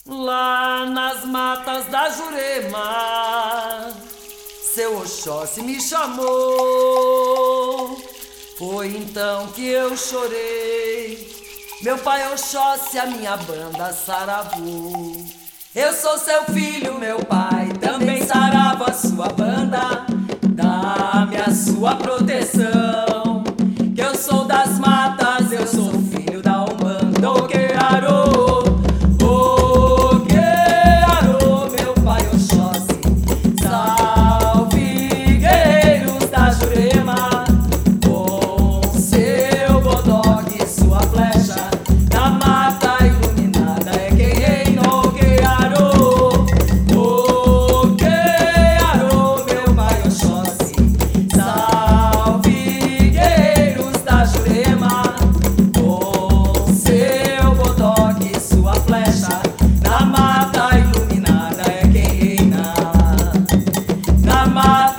Lá nas matas da Jurema, seu Oxóssi me chamou. Foi então que eu chorei. Meu pai Oxóssi, a minha banda saravou. Eu sou seu filho, meu pai também sarava a sua banda. Dá-me a sua proteção, que eu sou das matas, eu sou filho da Umbanda. O que arô, o que arô, meu pai Oxóssi. Salve, guerreiros da Jurema, com seu bodoque e sua flecha. Na mata iluminada é quem reina. O que arô, o que arô, meu pai Oxóssi. Salve, guerreiros da Jurema, com seu bodoque e sua flecha. Na mata iluminada é quem reina. Na mata